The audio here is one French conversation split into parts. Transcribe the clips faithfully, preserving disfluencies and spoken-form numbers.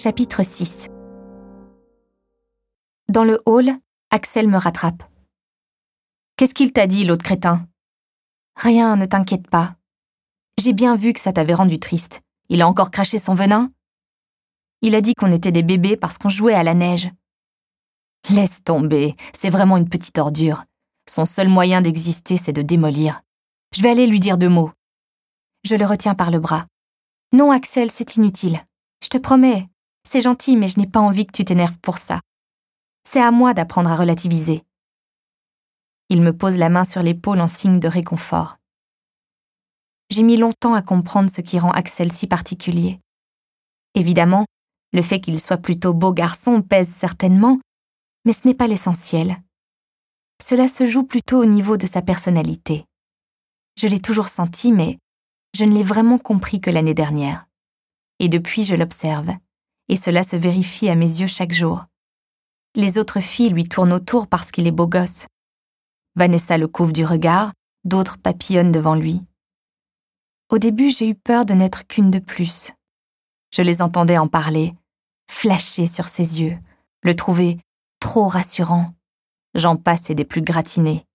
Chapitre six. Dans le hall, Axel me rattrape. « Qu'est-ce qu'il t'a dit, l'autre crétin ?»« Rien, ne t'inquiète pas. J'ai bien vu que ça t'avait rendu triste. Il a encore craché son venin ? Il a dit qu'on était des bébés parce qu'on jouait à la neige. » « Laisse tomber, c'est vraiment une petite ordure. Son seul moyen d'exister, c'est de démolir. Je vais aller lui dire deux mots. » Je le retiens par le bras. « Non, Axel, c'est inutile. Je te promets, c'est gentil, mais je n'ai pas envie que tu t'énerves pour ça. C'est à moi d'apprendre à relativiser. » Il me pose la main sur l'épaule en signe de réconfort. J'ai mis longtemps à comprendre ce qui rend Axel si particulier. Évidemment, le fait qu'il soit plutôt beau garçon pèse certainement, mais ce n'est pas l'essentiel. Cela se joue plutôt au niveau de sa personnalité. Je l'ai toujours senti, mais je ne l'ai vraiment compris que l'année dernière. Et depuis, je l'observe, et cela se vérifie à mes yeux chaque jour. Les autres filles lui tournent autour parce qu'il est beau gosse. Vanessa le couvre du regard, d'autres papillonnent devant lui. Au début, j'ai eu peur de n'être qu'une de plus. Je les entendais en parler, flasher sur ses yeux, le trouver trop rassurant. J'en passe et des plus gratinés.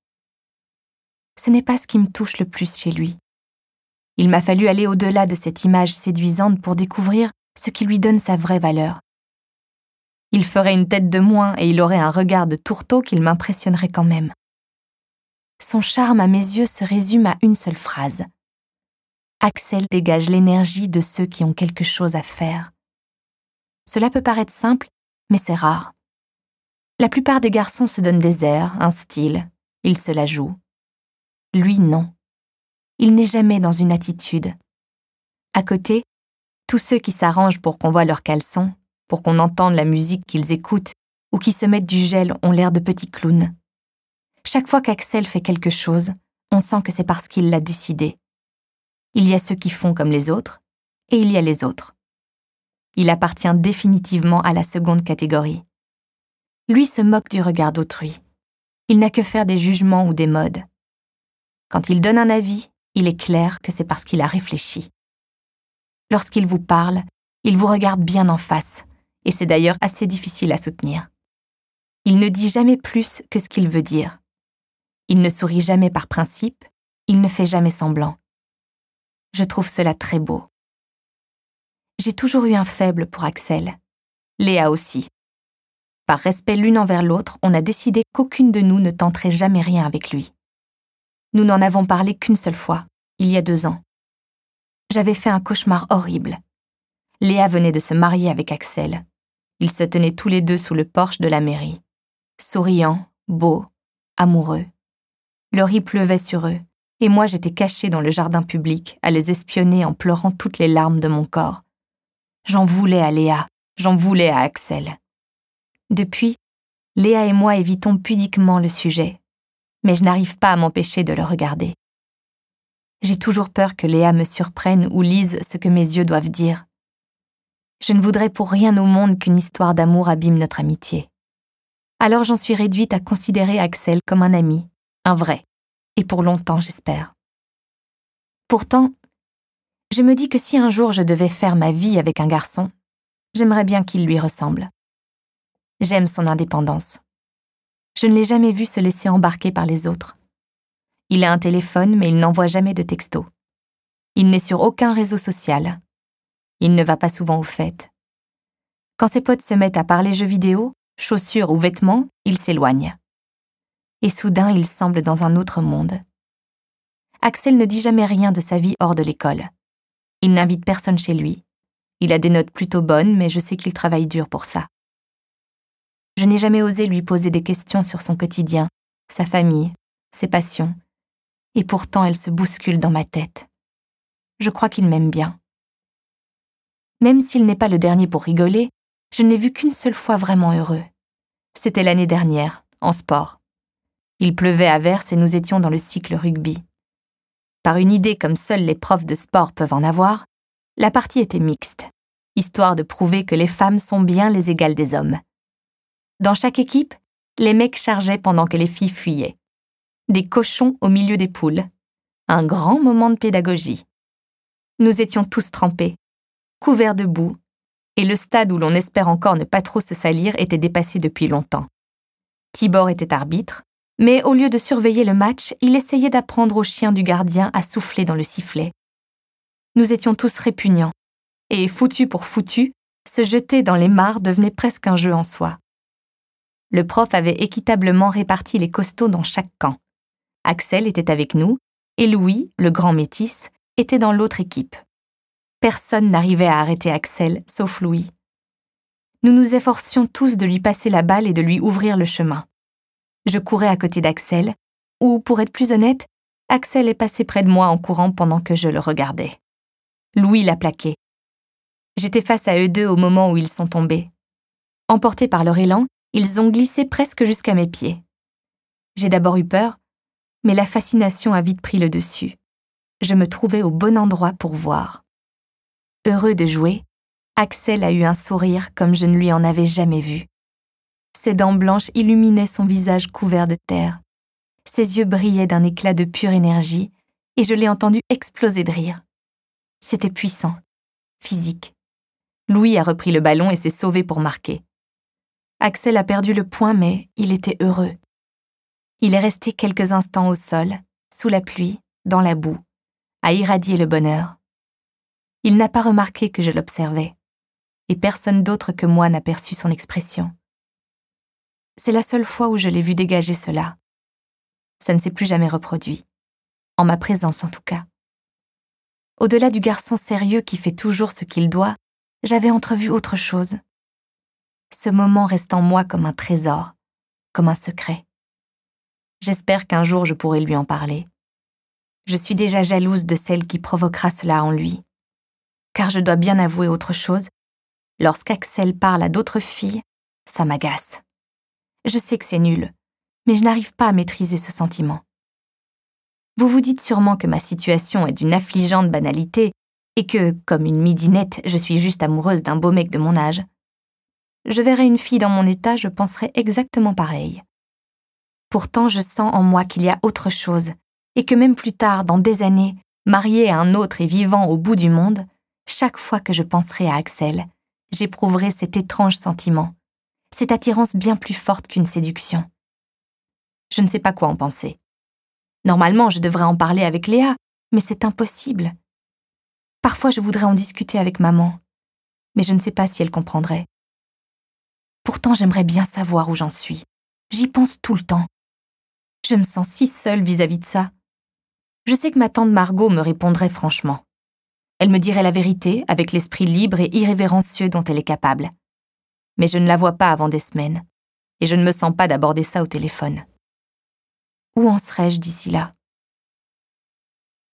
Ce n'est pas ce qui me touche le plus chez lui. Il m'a fallu aller au-delà de cette image séduisante pour découvrir ce qui lui donne sa vraie valeur. Il ferait une tête de moins et il aurait un regard de tourteau qu'il m'impressionnerait quand même. Son charme à mes yeux se résume à une seule phrase. Axel dégage l'énergie de ceux qui ont quelque chose à faire. Cela peut paraître simple, mais c'est rare. La plupart des garçons se donnent des airs, un style, ils se la jouent. Lui, non. Il n'est jamais dans une attitude. À côté, tous ceux qui s'arrangent pour qu'on voie leurs caleçons, pour qu'on entende la musique qu'ils écoutent ou qui se mettent du gel ont l'air de petits clowns. Chaque fois qu'Axel fait quelque chose, on sent que c'est parce qu'il l'a décidé. Il y a ceux qui font comme les autres, et il y a les autres. Il appartient définitivement à la seconde catégorie. Lui se moque du regard d'autrui. Il n'a que faire des jugements ou des modes. Quand il donne un avis, il est clair que c'est parce qu'il a réfléchi. Lorsqu'il vous parle, il vous regarde bien en face, et c'est d'ailleurs assez difficile à soutenir. Il ne dit jamais plus que ce qu'il veut dire. Il ne sourit jamais par principe, il ne fait jamais semblant. Je trouve cela très beau. J'ai toujours eu un faible pour Axel. Léa aussi. Par respect l'une envers l'autre, on a décidé qu'aucune de nous ne tenterait jamais rien avec lui. Nous n'en avons parlé qu'une seule fois, il y a deux ans. J'avais fait un cauchemar horrible. Léa venait de se marier avec Axel. Ils se tenaient tous les deux sous le porche de la mairie. Souriants, beaux, amoureux. Le riz pleuvait sur eux, et moi j'étais cachée dans le jardin public, à les espionner en pleurant toutes les larmes de mon corps. J'en voulais à Léa, j'en voulais à Axel. Depuis, Léa et moi évitons pudiquement le sujet, mais je n'arrive pas à m'empêcher de le regarder. J'ai toujours peur que Léa me surprenne ou lise ce que mes yeux doivent dire. Je ne voudrais pour rien au monde qu'une histoire d'amour abîme notre amitié. Alors j'en suis réduite à considérer Axel comme un ami, un vrai, et pour longtemps j'espère. Pourtant, je me dis que si un jour je devais faire ma vie avec un garçon, j'aimerais bien qu'il lui ressemble. J'aime son indépendance. Je ne l'ai jamais vu se laisser embarquer par les autres. Il a un téléphone, mais il n'envoie jamais de texto. Il n'est sur aucun réseau social. Il ne va pas souvent aux fêtes. Quand ses potes se mettent à parler jeux vidéo, chaussures ou vêtements, il s'éloigne. Et soudain, il semble dans un autre monde. Axel ne dit jamais rien de sa vie hors de l'école. Il n'invite personne chez lui. Il a des notes plutôt bonnes, mais je sais qu'il travaille dur pour ça. Je n'ai jamais osé lui poser des questions sur son quotidien, sa famille, ses passions. Et pourtant, elles se bousculent dans ma tête. Je crois qu'il m'aime bien. Même s'il n'est pas le dernier pour rigoler, je ne l'ai vu qu'une seule fois vraiment heureux. C'était l'année dernière, en sport. Il pleuvait à verse et nous étions dans le cycle rugby. Par une idée comme seuls les profs de sport peuvent en avoir, la partie était mixte, histoire de prouver que les femmes sont bien les égales des hommes. Dans chaque équipe, les mecs chargeaient pendant que les filles fuyaient. Des cochons au milieu des poules. Un grand moment de pédagogie. Nous étions tous trempés, couverts de boue, et le stade où l'on espère encore ne pas trop se salir était dépassé depuis longtemps. Tibor était arbitre, mais au lieu de surveiller le match, il essayait d'apprendre au chien du gardien à souffler dans le sifflet. Nous étions tous répugnants, et foutu pour foutu, se jeter dans les mares devenait presque un jeu en soi. Le prof avait équitablement réparti les costauds dans chaque camp. Axel était avec nous, et Louis, le grand métis, était dans l'autre équipe. Personne n'arrivait à arrêter Axel, sauf Louis. Nous nous efforcions tous de lui passer la balle et de lui ouvrir le chemin. Je courais à côté d'Axel, ou, pour être plus honnête, Axel est passé près de moi en courant pendant que je le regardais. Louis l'a plaqué. J'étais face à eux deux au moment où ils sont tombés. Emportés par leur élan, ils ont glissé presque jusqu'à mes pieds. J'ai d'abord eu peur, mais la fascination a vite pris le dessus. Je me trouvais au bon endroit pour voir. Heureux de jouer, Axel a eu un sourire comme je ne lui en avais jamais vu. Ses dents blanches illuminaient son visage couvert de terre. Ses yeux brillaient d'un éclat de pure énergie et je l'ai entendu exploser de rire. C'était puissant, physique. Louis a repris le ballon et s'est sauvé pour marquer. Axel a perdu le point, mais il était heureux. Il est resté quelques instants au sol, sous la pluie, dans la boue, à irradier le bonheur. Il n'a pas remarqué que je l'observais, et personne d'autre que moi n'a perçu son expression. C'est la seule fois où je l'ai vu dégager cela. Ça ne s'est plus jamais reproduit, en ma présence en tout cas. Au-delà du garçon sérieux qui fait toujours ce qu'il doit, j'avais entrevu autre chose. Ce moment reste en moi comme un trésor, comme un secret. J'espère qu'un jour je pourrai lui en parler. Je suis déjà jalouse de celle qui provoquera cela en lui. Car je dois bien avouer autre chose, lorsqu'Axel parle à d'autres filles, ça m'agace. Je sais que c'est nul, mais je n'arrive pas à maîtriser ce sentiment. Vous vous dites sûrement que ma situation est d'une affligeante banalité et que, comme une midinette, je suis juste amoureuse d'un beau mec de mon âge. Je verrais une fille dans mon état, je penserais exactement pareil. Pourtant, je sens en moi qu'il y a autre chose, et que même plus tard, dans des années, mariée à un autre et vivant au bout du monde, chaque fois que je penserai à Axel, j'éprouverai cet étrange sentiment, cette attirance bien plus forte qu'une séduction. Je ne sais pas quoi en penser. Normalement, je devrais en parler avec Léa, mais c'est impossible. Parfois, je voudrais en discuter avec maman, mais je ne sais pas si elle comprendrait. Pourtant, j'aimerais bien savoir où j'en suis. J'y pense tout le temps. Je me sens si seule vis-à-vis de ça. Je sais que ma tante Margot me répondrait franchement. Elle me dirait la vérité avec l'esprit libre et irrévérencieux dont elle est capable. Mais je ne la vois pas avant des semaines, et je ne me sens pas d'aborder ça au téléphone. Où en serais-je d'ici là ?